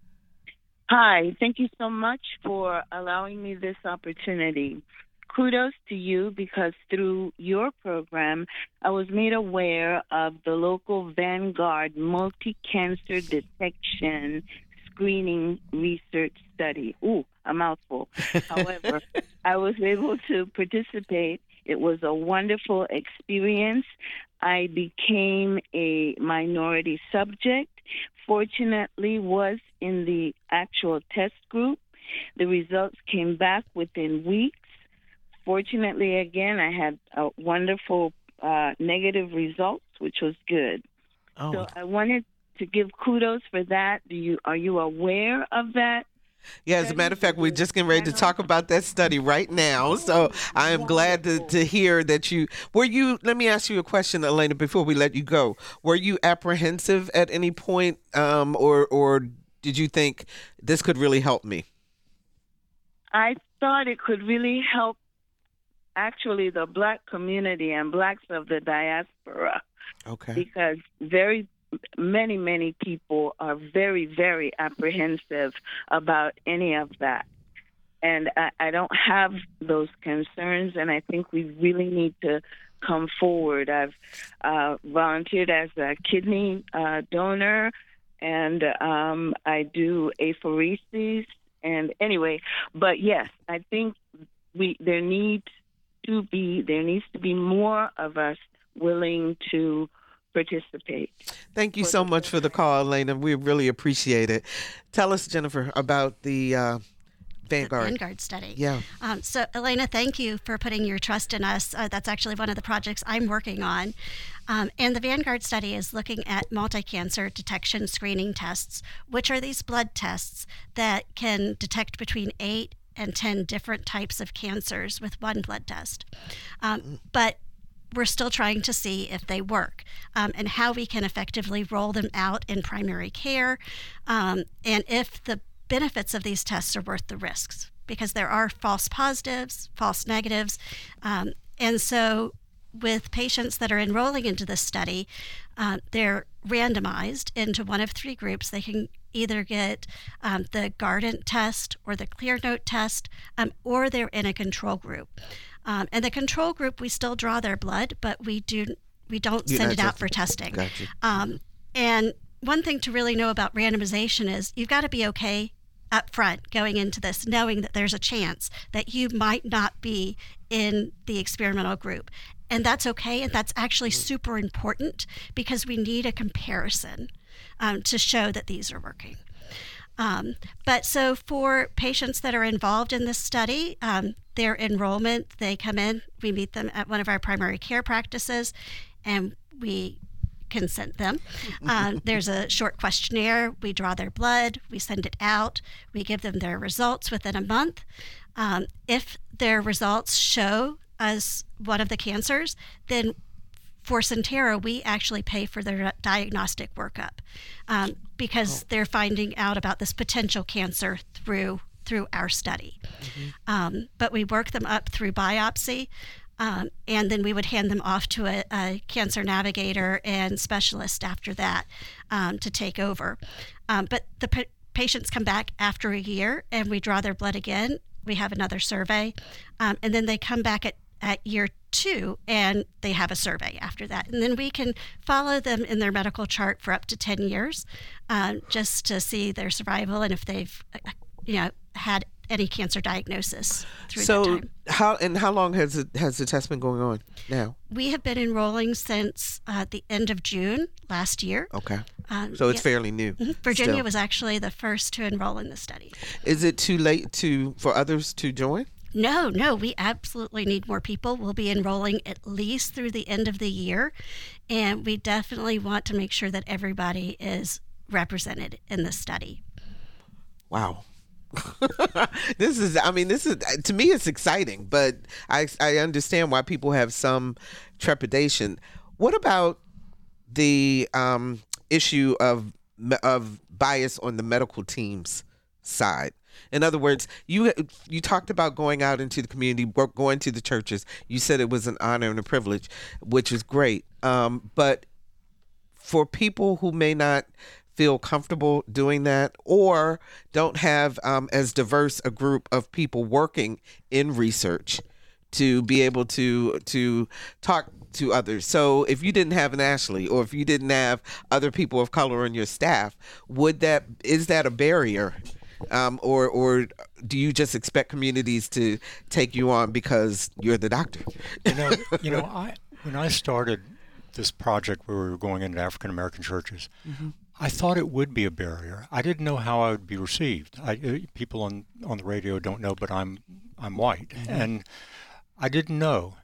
Hi, thank you so much for allowing me this opportunity. Kudos to you because through your program, I was made aware of the local Vanguard multi-cancer detection screening research study. Ooh, a mouthful. However, I was able to participate. It was a wonderful experience. I became a minority subject. Fortunately, was in the actual test group. The results came back within weeks. Fortunately, again, I had a wonderful uh, negative results, which was good. Oh, So I wanted to give kudos for that. Do you are you aware of that? yeah. As a matter of fact, we're just getting ready to talk about that study right now. So I am glad to, to hear that you were you. Let me ask you a question, Elena, before we let you go. Were you apprehensive at any point, um, or or did you think this could really help me? I thought it could really help actually the black community and blacks of the diaspora Okay. because very many, many people are very, very apprehensive about any of that. And I, I don't have those concerns, and I think we really need to come forward. I've uh, volunteered as a kidney uh, donor, and um, I do apheresis. And anyway, but yes, I think we there needs to be there needs to be more of us willing to participate. Thank you so much for the call, Elena. We really appreciate it. Tell us, Jennifer, about the uh, Vanguard. Vanguard study. Yeah. Um, so, Elena, thank you for putting your trust in us. Uh, that's actually one of the projects I'm working on. Um, and the Vanguard study is looking at multi-cancer detection screening tests, which are these blood tests that can detect between eight and ten different types of cancers with one blood test. Um, but we're still trying to see if they work um, and how we can effectively roll them out in primary care um, and if the benefits of these tests are worth the risks, because there are false positives, false negatives. Um, and so with patients that are enrolling into this study, uh, they're randomized into one of three groups. They can either get um, the Guardant test or the ClearNote test, um, or they're in a control group. Um, and the control group, we still draw their blood, but we do we don't You're send not it out just- for testing. Gotcha. Um, and one thing to really know about randomization is you've got to be okay up front going into this, knowing that there's a chance that you might not be in the experimental group. And that's okay. And that's actually super important because we need a comparison um, to show that these are working. Um, but so for patients that are involved in this study, um, their enrollment, they come in, we meet them at one of our primary care practices, and we consent them. Um, there's a short questionnaire. We draw their blood. We send it out. We give them their results within a month. Um, if their results show us one of the cancers, then for Sentara, we actually pay for their diagnostic workup um, because oh. they're finding out about this potential cancer through through our study. Mm-hmm. Um, but we work them up through biopsy, um, and then we would hand them off to a, a cancer navigator and specialist after that um, to take over. Um, but the p- patients come back after a year, and we draw their blood again. We have another survey, um, and then they come back at, at year two, and they have a survey after that. And then we can follow them in their medical chart for up to ten years, um, just to see their survival and if they've, you know, had any cancer diagnosis through so that time. how and how long has it has the test been going on now? We have been enrolling since uh, the end of June last year. Okay. Um, so it's yeah. fairly new. Mm-hmm. Virginia still. was actually the first to enroll in the study. Is it too late to for others to join? No, no, we absolutely need more people. We'll be enrolling at least through the end of the year, and we definitely want to make sure that everybody is represented in the study. Wow. This is, I mean, this is, to me, it's exciting, but I, I understand why people have some trepidation. What about the um, issue of of bias on the medical team's side? In other words, you you talked about going out into the community, going to the churches. You said it was an honor and a privilege, which is great. Um, but for people who may not feel comfortable doing that or don't have um, as diverse a group of people working in research to be able to to talk to others. So if you didn't have an Ashley or if you didn't have other people of color on your staff, would that is that a barrier? Um, or or do you just expect communities to take you on because you're the doctor? You know, you know, I when I started this project where we were going into African American churches, mm-hmm. I thought it would be a barrier. I didn't know how I would be received. I, people on, on the radio don't know, but I'm I'm white, mm-hmm. and I didn't know.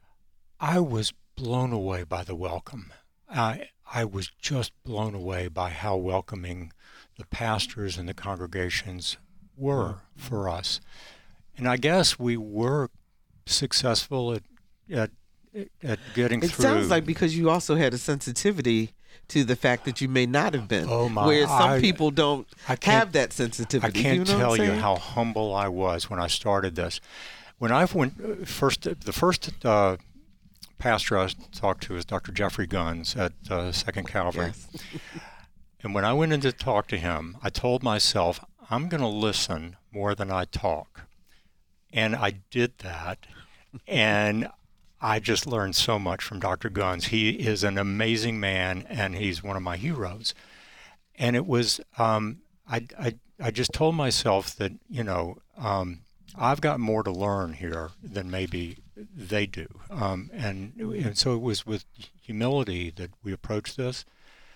I was blown away by the welcome. I I was just blown away by how welcoming the pastors and the congregations were for us. And I guess we were successful at at, at getting it through. It sounds like because you also had a sensitivity to the fact that you may not have been. Oh my, whereas some I, people don't have that sensitivity. I can't you know tell you how humble I was when I started this. When I went first, the first uh, pastor I talked to was Doctor Jeffrey Guns at uh, Second Calvary. Yes. And when I went in to talk to him, I told myself, I'm going to listen more than I talk. And I did that. And I just learned so much from Doctor Guns. He is an amazing man, and he's one of my heroes. And it was, um, I, I, I just told myself that, you know, um, I've got more to learn here than maybe they do. Um, and, and so it was with humility that we approached this.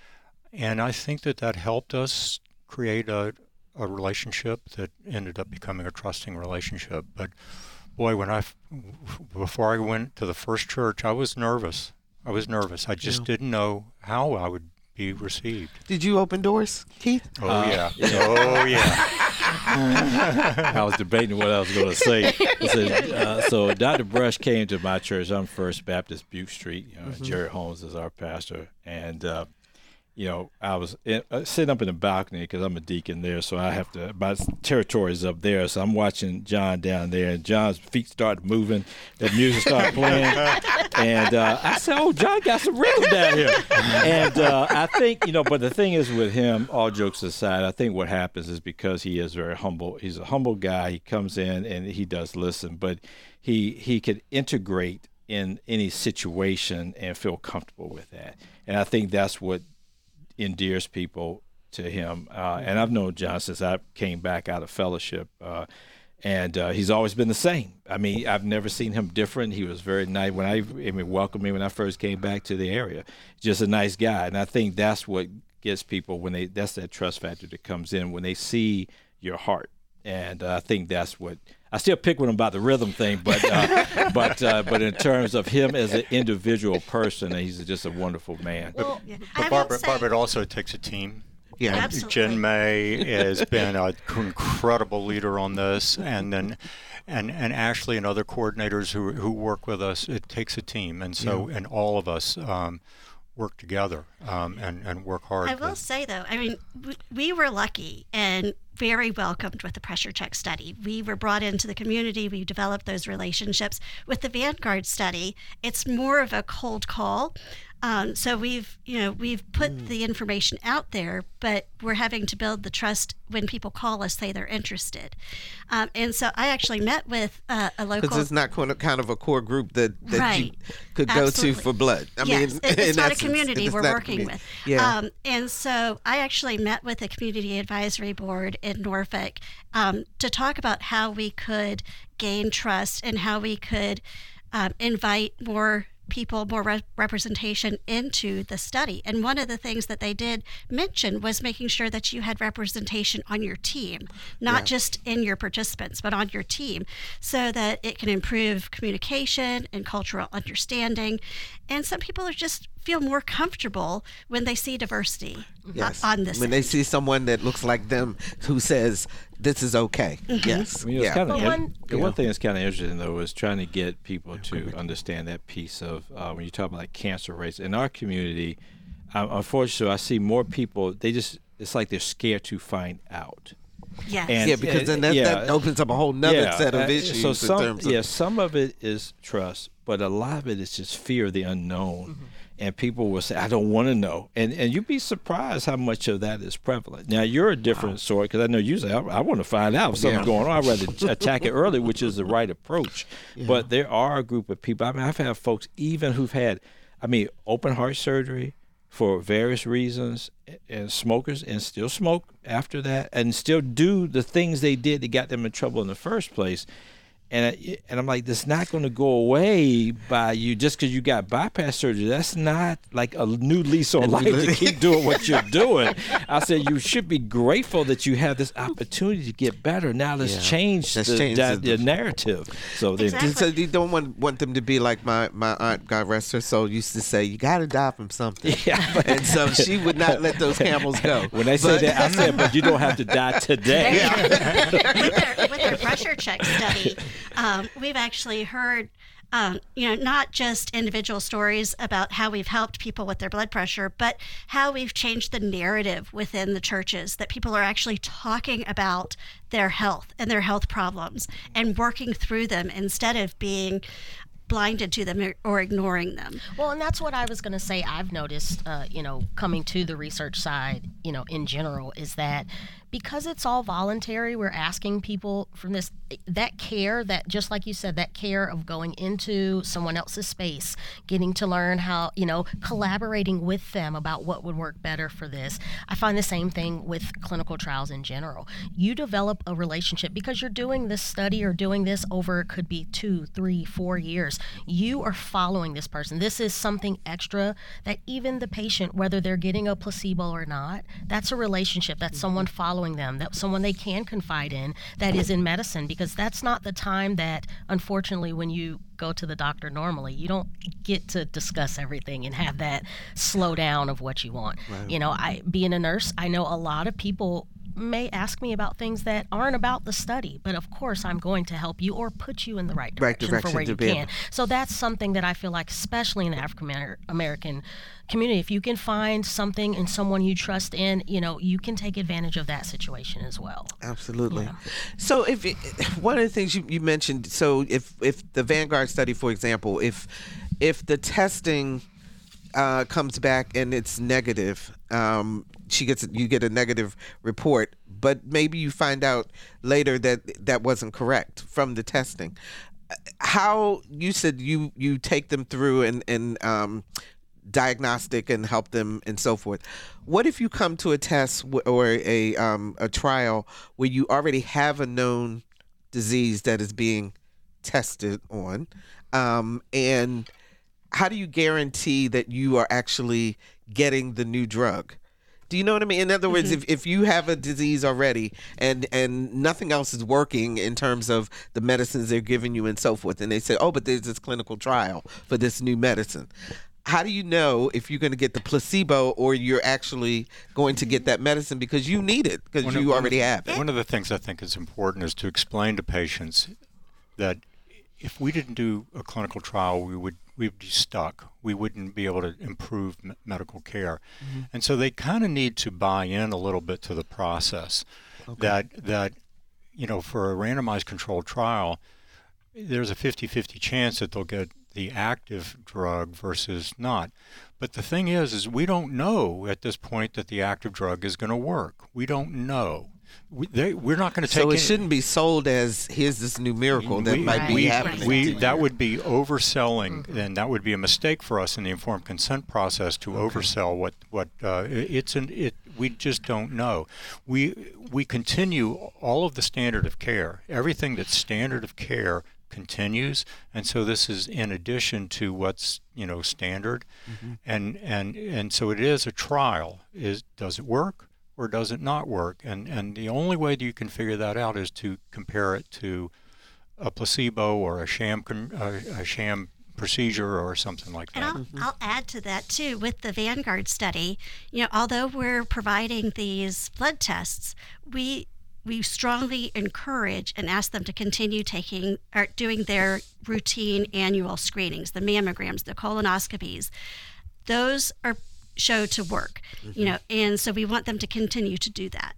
And I think that that helped us create a, a relationship that ended up becoming a trusting relationship. But boy, when I, before I went to the first church, I was nervous. I was nervous. I just yeah. didn't know how I would be received. Did you open doors, Keith? Oh, uh, yeah. yeah. Oh, yeah. I was debating what I was going to say. Said, uh, so Doctor Brush came to my church. I'm First Baptist Butte Street. You know, mm-hmm. Jared Holmes is our pastor. And, uh, you know, I was in, uh, sitting up in the balcony because I'm a deacon there, so I have to, my territory is up there, so I'm watching John down there, and John's feet started moving, the music started playing, and uh, I said, oh, John got some rhythm down here. And uh, I think, you know, but the thing is with him, all jokes aside, I think what happens is because he is very humble, he's a humble guy, he comes in and he does listen, but he he could integrate in any situation and feel comfortable with that. And I think that's what endears people to him. Uh, and I've known John since I came back out of fellowship. Uh, and uh, he's always been the same. I mean, I've never seen him different. He was very nice when I, I mean, welcomed me when I first came back to the area. Just a nice guy. And I think that's what gets people when they, that's that trust factor that comes in when they see your heart. And uh, I think that's what I still pick with him about the rhythm thing, but uh, but uh, but in terms of him as an individual person, he's just a wonderful man. Well, Yeah. But I Barbara, will say- Barbara, it also takes a team. Yeah. And Absolutely. Jen May has been an incredible leader on this, and then and, and Ashley and other coordinators who who work with us. It takes a team, and so and all of us um, work together um, and and work hard. I will to- say though, I mean, we, we were lucky and very welcomed with the pressure check study. We were brought into the community. We developed those relationships. With the Vanguard study, it's more of a cold call. Um, so we've, you know, we've put Mm. the information out there, but we're having to build the trust when people call us, say they're interested. Um, and so I actually met with uh, a local. Because it's not kind of, kind of a core group that, that Right. you could go Absolutely. to for blood. I yes, mean, it- it's in not essence, a community it's we're not a working community. with. Yeah. Um, and so I actually met with the Community Advisory Board in Norfolk um, to talk about how we could gain trust and how we could um, invite more people, more re- representation into the study. And one of the things that they did mention was making sure that you had representation on your team, not Yeah. just in your participants, but on your team, so that it can improve communication and cultural understanding. And some people are just feel more comfortable when they see diversity Yes. on this. When they end. see someone that looks like them who says, this is okay. Mm-hmm. Yes. I mean, it's yeah. kind of But one- the one thing that's kind of interesting though is trying to get people to understand that piece of uh, when you talk about like cancer rates in our community. Uh, unfortunately, I see more people. They just it's like they're scared to find out. Yes. And- yeah, because then that, yeah. that opens up a whole nother set of uh, issues So in some, terms of yeah, some of it is trust, but a lot of it is just fear of the unknown. Mm-hmm. And people will say, "I don't want to know," and and you'd be surprised how much of that is prevalent. Now you're a different sort because I know you say, "I, I want to find out if something's Yeah. going on. I'd rather attack it early," which is the right approach. But there are a group of people. I mean, I've had folks even who've had, I mean, open heart surgery for various reasons, and smokers, and still smoke after that, and still do the things they did that got them in trouble in the first place. And I, and I'm like, that's not going to go away by you just because you got bypass surgery. That's not like a new lease on life to keep doing what you're doing. I said you should be grateful that you have this opportunity to get better. Now let's Yeah. change Let's the, change the, the- the narrative. So then, Exactly. So you don't want want them to be like my, my aunt, God rest her soul, used to say, you got to die from something. Yeah. And so she would not let those camels go. when they say But- that, I said, but you don't have to die today. with, their, with their pressure check study, um, we've actually heard, um, you know, not just individual stories about how we've helped people with their blood pressure, but how we've changed the narrative within the churches, that people are actually talking about their health and their health problems and working through them instead of being blinded to them or- or ignoring them. Well, and that's what I was going to say. I've noticed, uh, you know, coming to the research side, you know, in general, is that because it's all voluntary, we're asking people from this, that care, that just like you said, that care of going into someone else's space, getting to learn how, you know, collaborating with them about what would work better for this. I find the same thing with clinical trials in general. You develop a relationship because you're doing this study or doing this over, it could be two, three, four years. You are following this person. This is something extra that even the patient, whether they're getting a placebo or not, that's a relationship. That's someone following them. That's someone they can confide in that is in medicine, because that's not the time that, unfortunately, when you go to the doctor normally, you don't get to discuss everything and have that slow down of what you want. Right. You know, I being a nurse, I know a lot of people may ask me about things that aren't about the study, but of course I'm going to help you or put you in the right direction, Right direction for where to you be can. able- So that's something that I feel like, especially in the African American community, if you can find something and someone you trust in, you know, you can take advantage of that situation as well. Absolutely. Yeah. So, if it, one of the things you, you mentioned, so if if the Vanguard study, for example, if if the testing uh, comes back and it's negative, um, she gets you get a negative report, but maybe you find out later that that wasn't correct from the testing. How you said you you take them through and and um, diagnostic and help them and so forth. What if you come to a test w- or a um, a trial where you already have a known disease that is being tested on, um, and how do you guarantee that you are actually getting the new drug? Do you know what I mean? In other words, Mhm. if, if you have a disease already and, and nothing else is working in terms of the medicines they're giving you and so forth, and they say, oh, but there's this clinical trial for this new medicine. How do you know if you're going to get the placebo or you're actually going to get that medicine because you need it, because One of- you one of- already have it? One of the things I think is important is to explain to patients that if we didn't do a clinical trial, we would we'd be stuck. We wouldn't be able to improve m- medical care. Mm-hmm. And so they kind of need to buy in a little bit to the process. That, that, you know, for a randomized controlled trial, there's a fifty-fifty chance that they'll get the active drug versus not. But the thing is, is we don't know at this point that the active drug is going to work. We don't know. We, they, we're not going to take So it any- shouldn't be sold as, here's this new miracle that we, might be we, happening. we, that would be overselling, and that would be a mistake for us in the informed consent process to oversell what what uh, it- it's an it. We just don't know. We we continue all of the standard of care. Everything that's standard of care continues, and so this is in addition to what's you know standard, Mm-hmm. and and and so it is a trial. Is does it work? Or does it not work? And and the only way that you can figure that out is to compare it to a placebo or a sham con- uh, a sham procedure or something like And that. I'll, I'll add to that too with the Vanguard study. You know, although we're providing these blood tests, we we strongly encourage and ask them to continue taking or doing their routine annual screenings, the mammograms, the colonoscopies. Those are show to work, you know, and so we want them to continue to do that.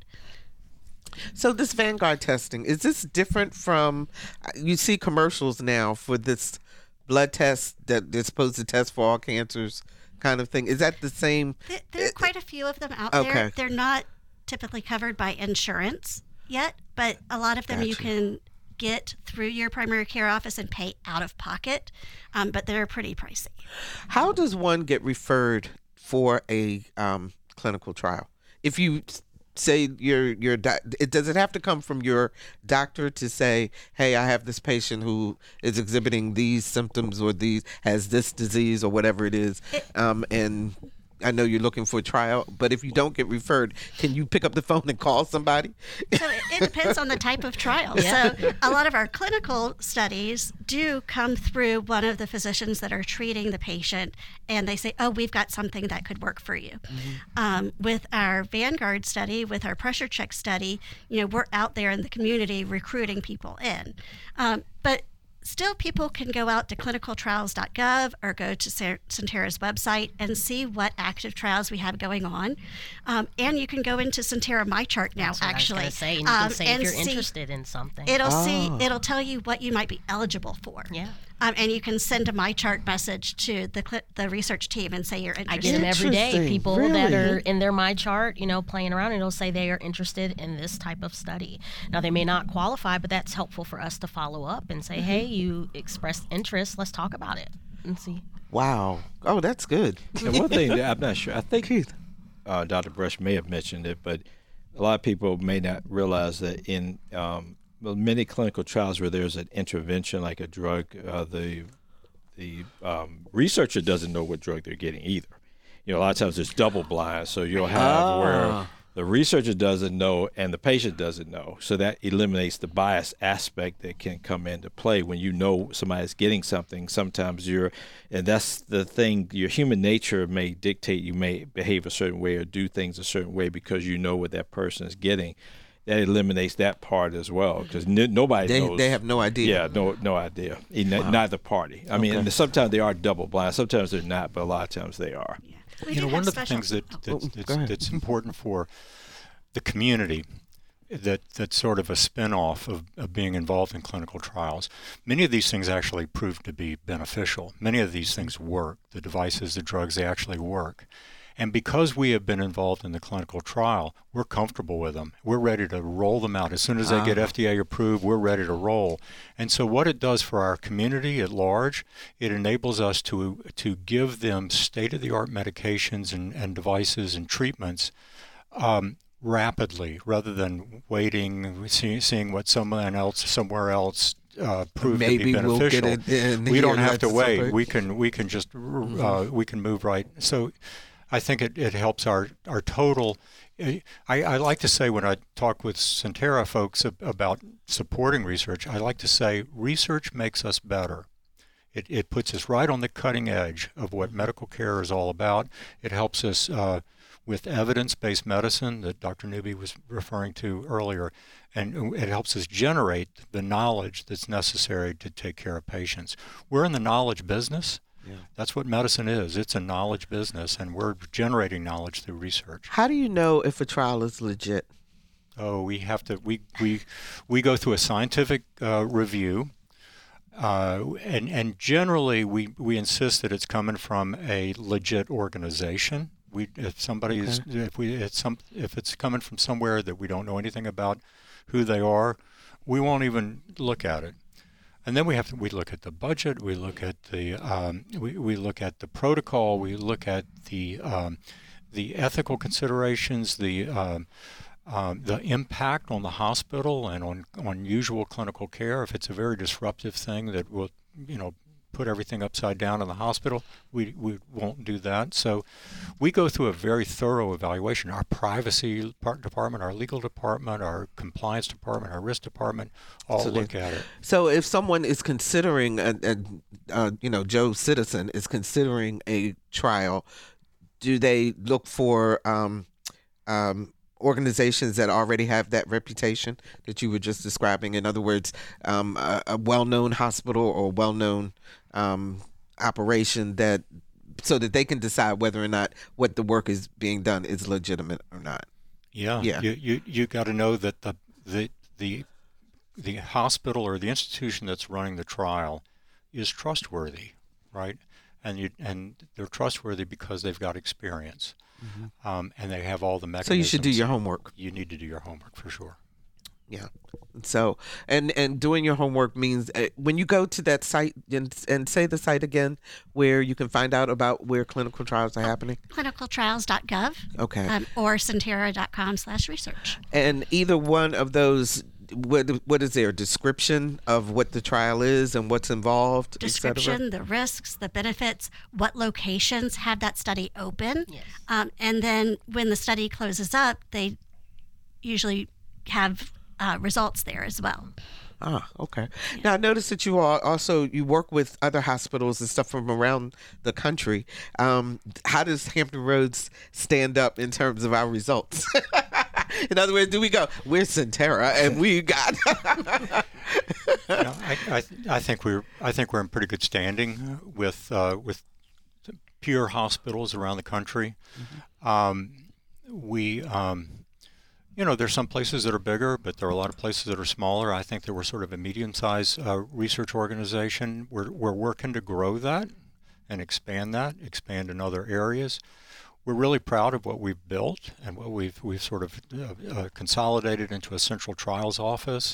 So this Vanguard testing, is this different from, you see commercials now for this blood test that they're supposed to test for all cancers kind of thing? Is that the same? There, there are quite a few of them out Okay. there. They're not typically covered by insurance yet, but a lot of them you Gotcha. can get through your primary care office and pay out of pocket, um, but they're pretty pricey. How does one get referred for a um, clinical trial? If you s- say your your doc- it does it have to come from your doctor to say, hey, I have this patient who is exhibiting these symptoms or these has this disease or whatever it is, um, and I know you're looking for a trial, but if you don't get referred, can you pick up the phone and call somebody? So it, it depends on the type of trial. So a lot of our clinical studies do come through one of the physicians that are treating the patient, and they say, oh, we've got something that could work for you. Um, with our Vanguard study, with our pressure check study, you know, we're out there in the community recruiting people in. Um, but still, people can go out to clinical trials dot gov or go to Sentara's website and see what active trials we have going on. Um, and you can go into Sentara MyChart now, That's what actually. I was gonna say, and you can um, say and if you're see- interested in something. It'll Oh. see. It'll tell you what you might be eligible for. Yeah. Um, and you can send a MyChart message to the cli- the research team and say you're I interested. get them every day. Interesting. People that Really? are in their My Chart, you know, playing around, and it'll say they are interested in this type of study. Now, they may not qualify, but that's helpful for us to follow up and say, hey, you expressed interest. Let's talk about it and see. Wow. Oh, that's good. And one thing that I'm not sure, I think uh, Doctor Brush may have mentioned it, but a lot of people may not realize that in um, well, many clinical trials where there's an intervention like a drug, uh, the the um, researcher doesn't know what drug they're getting either. You know, a lot of times it's double blind, so you'll have where the researcher doesn't know and the patient doesn't know. So that eliminates the bias aspect that can come into play when you know somebody's getting something. Sometimes you're, and that's the thing, your human nature may dictate you may behave a certain way or do things a certain way because you know what that person is getting. That eliminates that part as well because n- nobody They knows. they have no idea. Yeah, no, no idea. N- Neither party. I mean, and sometimes they are double blind. Sometimes they're not, but a lot of times they are. We you do know, have one of the special- things that, oh, that Oh, that's, go ahead. that's important for the community, that that's sort of a spin-off of, of being involved in clinical trials. Many of these things actually prove to be beneficial. Many of these things work. The devices, the drugs, they actually work. And because we have been involved in the clinical trial, we're comfortable with them. We're ready to roll them out. As soon as they get F D A approved, we're ready to roll. And so what it does for our community at large, it enables us to to give them state-of-the-art medications and, and devices and treatments um, rapidly rather than waiting, see, seeing what someone else somewhere else uh, proved to Maybe be we'll beneficial. get it in we here don't and have that's to wait. something. We can we can just uh, we can move right. So I think it, it helps our, our total. I, I like to say when I talk with Sentara folks about supporting research, I like to say research makes us better. It, it puts us right on the cutting edge of what medical care is all about. It helps us uh, with evidence-based medicine that Doctor Newby was referring to earlier, and it helps us generate the knowledge that's necessary to take care of patients. We're in the knowledge business. Yeah. That's what medicine is. It's a knowledge business, and we're generating knowledge through research. How do you know if a trial is legit? Oh, we have to. We we we go through a scientific uh, review. Uh, and, and generally, we, we insist that it's coming from a legit organization. We, if somebody is, okay. if we, it's some, if it's coming from somewhere that we don't know anything about who they are, we won't even look at it. And then we have to, we look at the budget, we look at the, um, we, we look at the protocol, we look at the, um, the ethical considerations, the, um, Um, the impact on the hospital and on, on usual clinical care. If it's a very disruptive thing that will, you know, put everything upside down in the hospital, we, we won't do that. So we go through a very thorough evaluation. Our privacy department, our legal department, our compliance department, our risk department, all so look they, at it. So if someone is considering, a, a, a, you know, Joe Citizen is considering a trial, do they look for um, um, organizations that already have that reputation that you were just describing? In other words, um, a, a well-known hospital or well-known um, operation, that so that they can decide whether or not what the work is being done is legitimate or not. Yeah, yeah. You you, you got to know that the the the the hospital or the institution that's running the trial is trustworthy, right? And you and they're trustworthy because they've got experience. Mm-hmm. Um, and they have all the mechanisms. So you should do your homework. You need to do your homework for sure. Yeah. So, and and doing your homework means uh, when you go to that site and, and say the site again where you can find out about where clinical trials are happening. clinical trials dot gov. Okay. Um, or Sentara dot com slash research. And either one of those, what what is there? A description of what the trial is and what's involved? Description, the risks, the benefits, what locations have that study open. Yes. Um, and then when the study closes up, they usually have uh, results there as well. Ah, okay. Yeah. Now I noticed that you all also you work with other hospitals and stuff from around the country. Um, how does Hampton Roads stand up in terms of our results? In other words, do we go, we're Sentara and we got? you know, I, I, I think we're I think we're in pretty good standing with uh, with peer hospitals around the country. Mm-hmm. Um, we. Um, You know, there's some places that are bigger, but there are a lot of places that are smaller. I think that we're sort of a medium-sized uh, research organization. We're we're working to grow that and expand that, expand in other areas. We're really proud of what we've built and what we've we've sort of uh, uh, consolidated into a central trials office,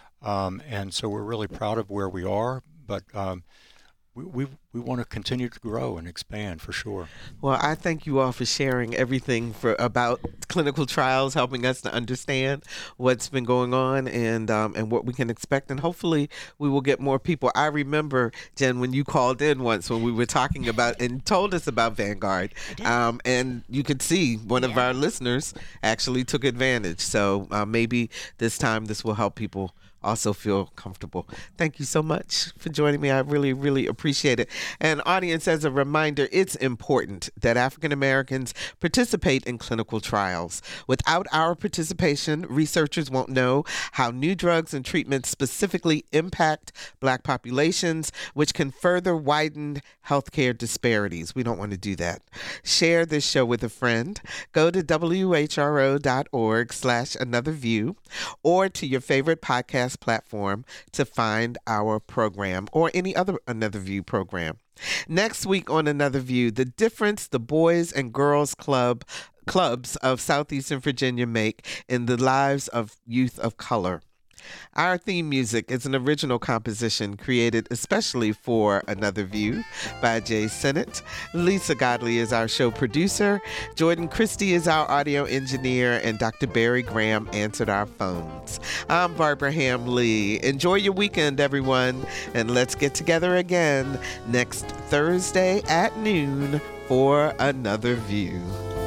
um, and so we're really proud of where we are. But um, we we we want to continue to grow and expand for sure. Well, I thank you all for sharing everything for about clinical trials, helping us to understand what's been going on and um, and what we can expect. And hopefully we will get more people. I remember, Jen, when you called in once when we were talking about and told us about Vanguard. Um, and you could see one yeah. of our listeners actually took advantage. So uh, maybe this time this will help people also feel comfortable. Thank you so much for joining me. I really, really appreciate it. And audience, as a reminder, it's important that African Americans participate in clinical trials. Without our participation, researchers won't know how new drugs and treatments specifically impact Black populations, which can further widen healthcare disparities. We don't want to do that. Share this show with a friend. Go to W H R O dot org slash another view or to your favorite podcast platform to find our program or any other Another View program. Next week on Another View, the difference the Boys and Girls Club clubs of Southeastern Virginia make in the lives of youth of color. Our theme music is an original composition created especially for Another View by Jay Sennett. Lisa Godley is our show producer. Jordan Christie is our audio engineer, and Doctor Barry Graham answered our phones. I'm Barbara Ham-Lee. Enjoy your weekend, everyone, and let's get together again next Thursday at noon for another view.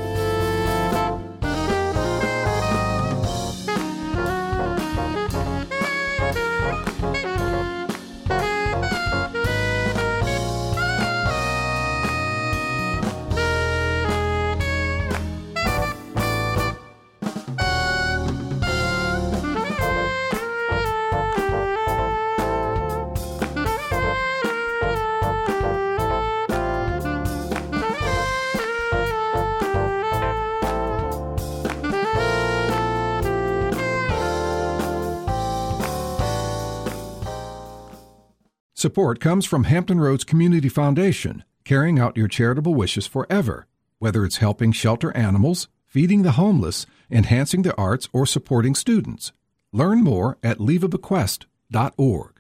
Support comes from Hampton Roads Community Foundation, carrying out your charitable wishes forever, whether it's helping shelter animals, feeding the homeless, enhancing the arts, or supporting students. Learn more at leave a bequest dot org.